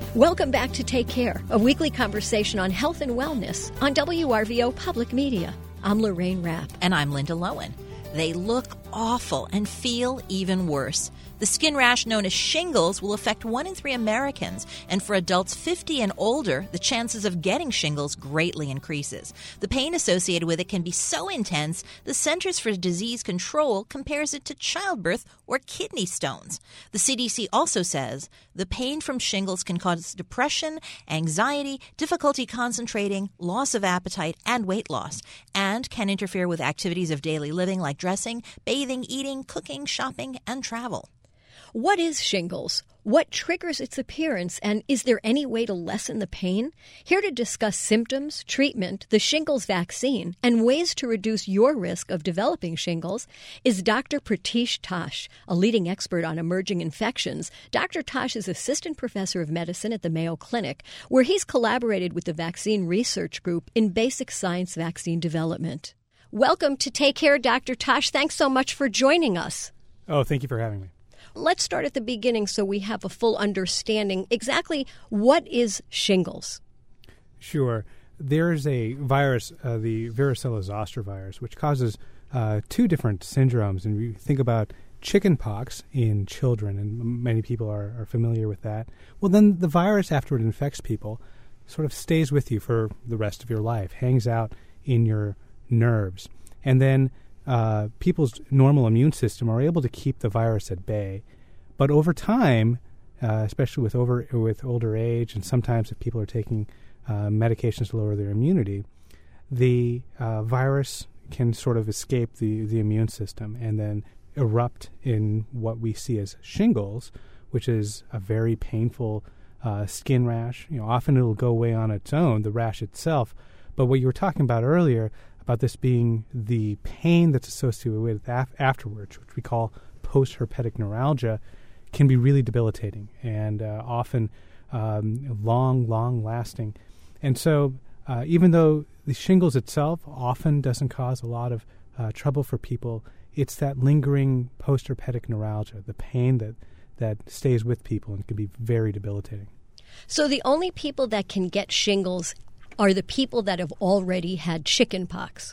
Welcome back to Take Care, a weekly conversation on health and wellness on WRVO Public Media. I'm Lorraine Rapp. And I'm Linda Lowen. They look awful and feel even worse. The skin rash known as shingles will affect 1 in 3 Americans, and for adults 50 and older, the chances of getting shingles greatly increases. The pain associated with it can be so intense, the Centers for Disease Control compares it to childbirth or kidney stones. The CDC also says the pain from shingles can cause depression, anxiety, difficulty concentrating, loss of appetite, and weight loss, and can interfere with activities of daily living like dressing, bathing, eating, cooking, shopping, and travel. What is shingles? What triggers its appearance, and is there any way to lessen the pain? Here to discuss symptoms, treatment, the shingles vaccine, and ways to reduce your risk of developing shingles is Dr. Pratish Tosh, a leading expert on emerging infections. Dr. Tosh is assistant professor of medicine at the Mayo Clinic, where he's collaborated with the Vaccine Research Group in basic science vaccine development. Welcome to Take Care, Dr. Tosh. Thanks so much for joining us. Oh, thank you for having me. Let's start at the beginning so we have a full understanding. Exactly what is shingles? Sure. There's a virus, the varicella zoster virus, which causes 2 different syndromes. And we think about chickenpox in children, and many people are familiar with that. Well, then the virus, after it infects people, sort of stays with you for the rest of your life, hangs out in your nerves. And then people's normal immune system are able to keep the virus at bay. But over time, especially with older age, and sometimes if people are taking medications to lower their immunity, the virus can sort of escape the immune system and then erupt in what we see as shingles, which is a very painful skin rash. Often it'll go away on its own, the rash itself. But what you were talking about earlier, about this being the pain that's associated with afterwards, which we call post-herpetic neuralgia, can be really debilitating and often long-lasting. And so even though the shingles itself often doesn't cause a lot of trouble for people, it's that lingering post-herpetic neuralgia, the pain that stays with people and can be very debilitating. So the only people that can get shingles are the people that have already had chickenpox.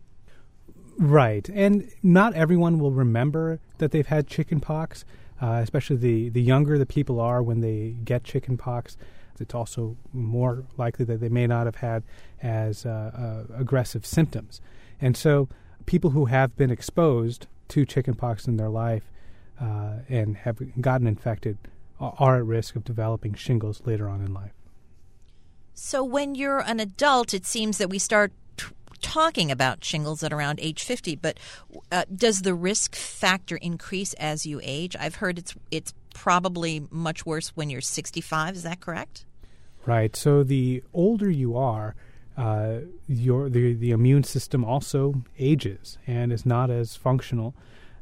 Right. And not everyone will remember that they've had chickenpox, especially the younger the people are when they get chickenpox. It's also more likely that they may not have had as aggressive symptoms. And so people who have been exposed to chickenpox in their life and have gotten infected are at risk of developing shingles later on in life. So when you're an adult, it seems that we start talking about shingles at around age 50, but does the risk factor increase as you age? I've heard it's probably much worse when you're 65. Is that correct? Right. So the older you are, the immune system also ages and is not as functional.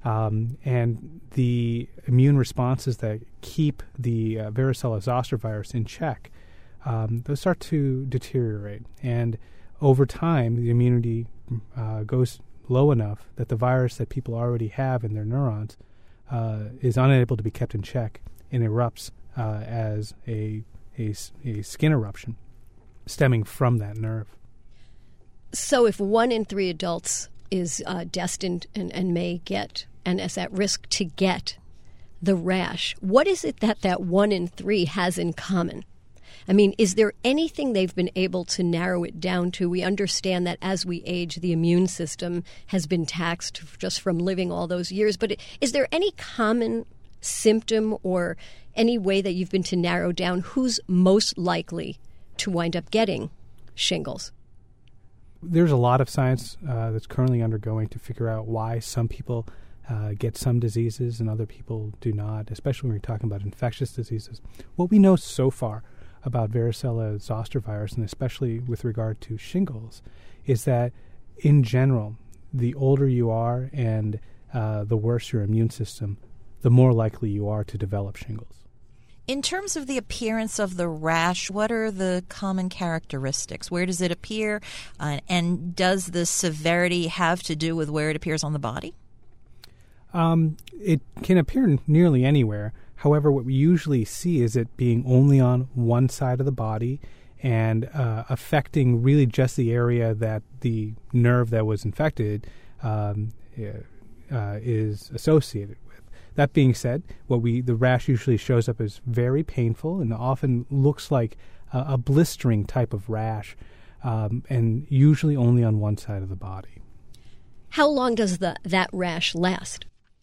And the immune responses that keep the varicella zoster virus in check, those start to deteriorate. And over time, the immunity goes low enough that the virus that people already have in their neurons is unable to be kept in check and erupts as a skin eruption stemming from that nerve. So if 1 in 3 adults is destined and may get and is at risk to get the rash, what is it that 1 in 3 has in common? I mean, is there anything they've been able to narrow it down to? We understand that as we age, the immune system has been taxed just from living all those years. But is there any common symptom or any way that you've been to narrow down who's most likely to wind up getting shingles? There's a lot of science that's currently undergoing to figure out why some people get some diseases and other people do not, especially when we're talking about infectious diseases. What we know so far about varicella zoster virus, and especially with regard to shingles, is that in general, the older you are and the worse your immune system, the more likely you are to develop shingles. In terms of the appearance of the rash, what are the common characteristics? Where does it appear? And does the severity have to do with where it appears on the body? It can appear nearly anywhere. However, what we usually see is it being only on one side of the body and affecting really just the area that the nerve that was infected is associated with. That being said, the rash usually shows up as very painful and often looks like a blistering type of rash, and usually only on one side of the body. How long does that rash last?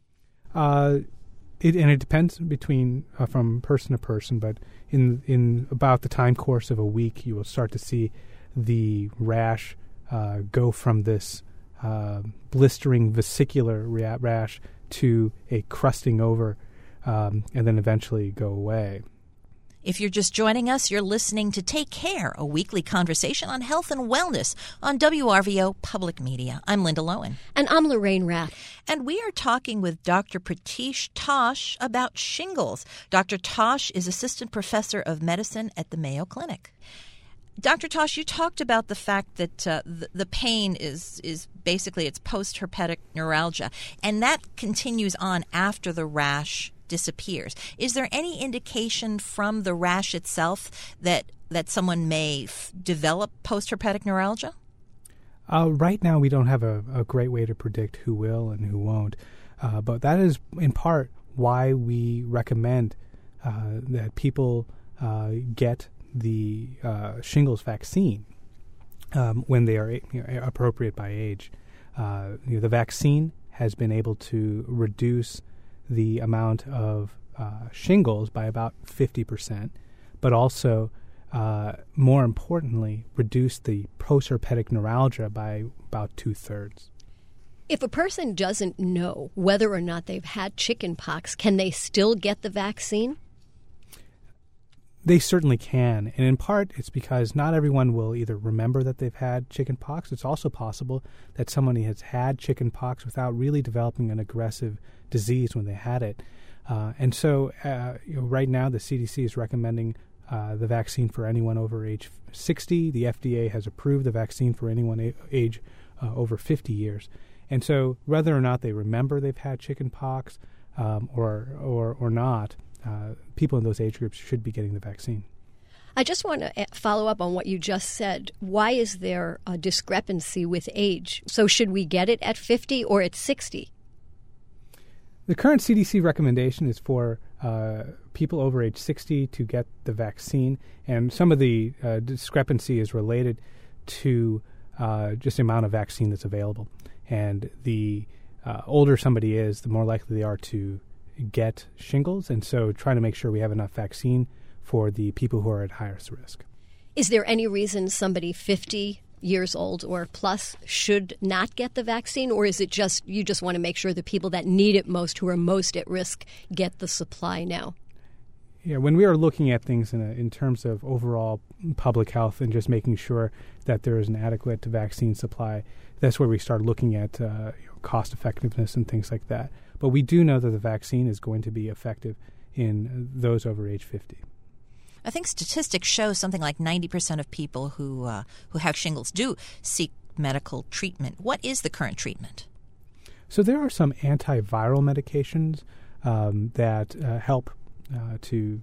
It depends from person to person, but in about the time course of a week, you will start to see the rash go from this blistering vesicular rash to a crusting over, and then eventually go away. If you're just joining us, you're listening to Take Care, a weekly conversation on health and wellness on WRVO Public Media. I'm Linda Lowen. And I'm Lorraine Rath. And we are talking with Dr. Pratish Tosh about shingles. Dr. Tosh is Assistant Professor of Medicine at the Mayo Clinic. Dr. Tosh, you talked about the fact that the pain is basically it's post-herpetic neuralgia, and that continues on after the rash disappears. Is there any indication from the rash itself that someone may develop post-herpetic neuralgia? Right now, we don't have a great way to predict who will and who won't, but that is in part why we recommend that people get the shingles vaccine when they are appropriate by age. The vaccine has been able to reduce the amount of shingles by about 50%, but also, more importantly, reduce the post-herpetic neuralgia by about 2/3. If a person doesn't know whether or not they've had chickenpox, can they still get the vaccine? They certainly can, and in part it's because not everyone will either remember that they've had chickenpox. It's also possible that somebody has had chickenpox without really developing an aggressive disease when they had it. And so right now the CDC is recommending the vaccine for anyone over age 60. The FDA has approved the vaccine for anyone age over 50 years. And so whether or not they remember they've had chickenpox or not, people in those age groups should be getting the vaccine. I just want to follow up on what you just said. Why is there a discrepancy with age? So should we get it at 50 or at 60? The current CDC recommendation is for people over age 60 to get the vaccine, and some of the discrepancy is related to just the amount of vaccine that's available. And the older somebody is, the more likely they are to get shingles, and so trying to make sure we have enough vaccine for the people who are at highest risk. Is there any reason somebody 50 years old or plus should not get the vaccine, or is it just you just want to make sure the people that need it most, who are most at risk, get the supply now? Yeah, when we are looking at things in terms of overall public health and just making sure that there is an adequate vaccine supply, that's where we start looking at cost effectiveness and things like that. But we do know that the vaccine is going to be effective in those over age 50. I think statistics show something like 90% of people who have shingles do seek medical treatment. What is the current treatment? So there are some antiviral medications that help to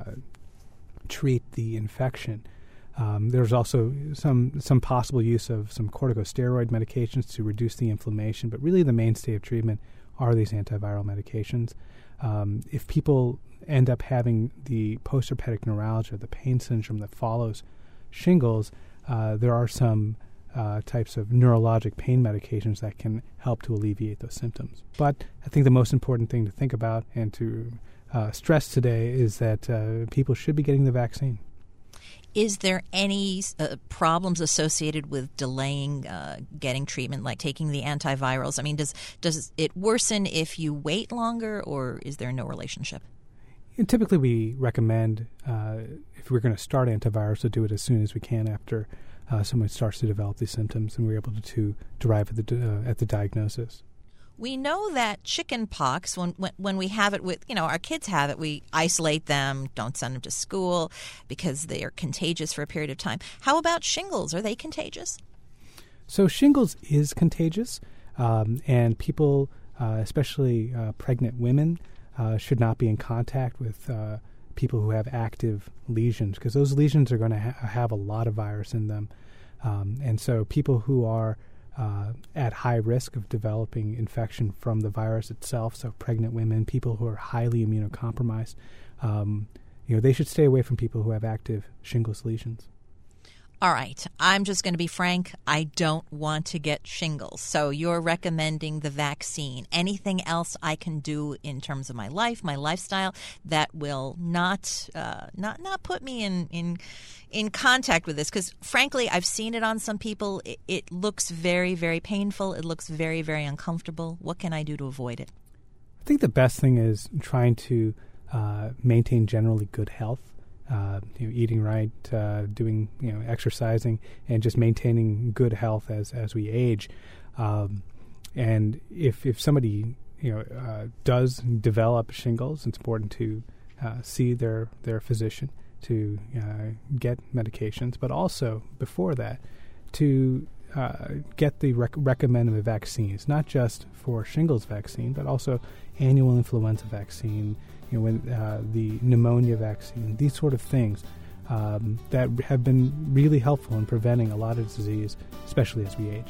treat the infection. There's also some possible use of some corticosteroid medications to reduce the inflammation, but really the mainstay of treatment are these antiviral medications. If people end up having the post-herpetic neuralgia, the pain syndrome that follows shingles, there are some types of neurologic pain medications that can help to alleviate those symptoms. But I think the most important thing to think about and to stress today is that people should be getting the vaccine. Is there any problems associated with delaying getting treatment, like taking the antivirals? I mean, does it worsen if you wait longer, or is there no relationship? And typically we recommend, if we're going to start antivirals, to do it as soon as we can after someone starts to develop these symptoms and we're able to derive at the diagnosis. We know that chicken pox, when we have it with, our kids have it, we isolate them, don't send them to school because they are contagious for a period of time. How about shingles? Are they contagious? So shingles is contagious, and people, especially pregnant women, should not be in contact with people who have active lesions, because those lesions are going to have a lot of virus in them. And so people who are at high risk of developing infection from the virus itself, so pregnant women, people who are highly immunocompromised, they should stay away from people who have active shingles lesions. All right. I'm just going to be frank. I don't want to get shingles. So you're recommending the vaccine. Anything else I can do in terms of my life, my lifestyle, that will not put me in contact with this? Because frankly, I've seen it on some people. It looks very, very painful. It looks very, very uncomfortable. What can I do to avoid it? I think the best thing is trying to maintain generally good health. Eating right, doing exercising, and just maintaining good health as we age. And if somebody does develop shingles, it's important to see their physician to get medications, but also before that to get the recommended vaccines, not just for shingles vaccine, but also annual influenza vaccine, the pneumonia vaccine, these sort of things that have been really helpful in preventing a lot of disease, especially as we age.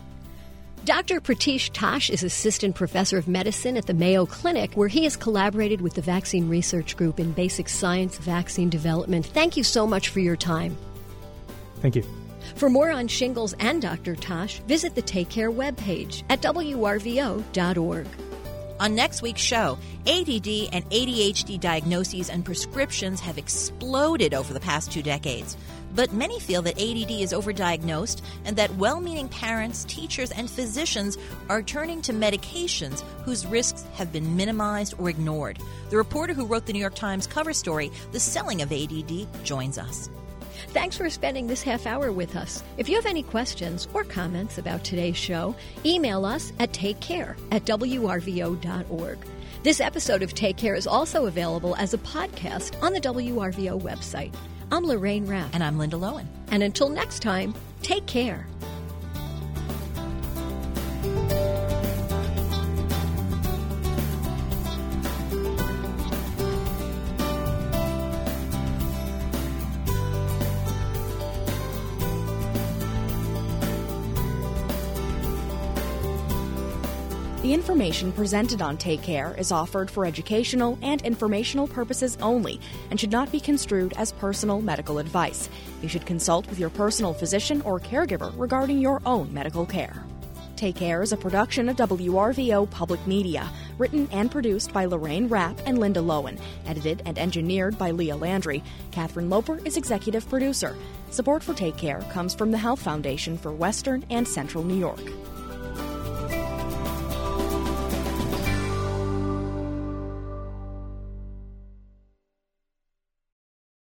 Dr. Pratish Tosh is Assistant Professor of Medicine at the Mayo Clinic, where he has collaborated with the Vaccine Research Group in basic science vaccine development. Thank you so much for your time. Thank you. For more on shingles and Dr. Tosh, visit the Take Care webpage at wrvo.org. On next week's show, ADD and ADHD diagnoses and prescriptions have exploded over the past 2 decades. But many feel that ADD is overdiagnosed and that well-meaning parents, teachers, and physicians are turning to medications whose risks have been minimized or ignored. The reporter who wrote the New York Times cover story, The Selling of ADD, joins us. Thanks for spending this half hour with us. If you have any questions or comments about today's show, email us at takecare@wrvo.org. This episode of Take Care is also available as a podcast on the WRVO website. I'm Lorraine Rapp. And I'm Linda Lowen. And until next time, take care. The information presented on Take Care is offered for educational and informational purposes only and should not be construed as personal medical advice. You should consult with your personal physician or caregiver regarding your own medical care. Take Care is a production of WRVO Public Media, written and produced by Lorraine Rapp and Linda Lowen, edited and engineered by Leah Landry. Catherine Loper is executive producer. Support for Take Care comes from the Health Foundation for Western and Central New York.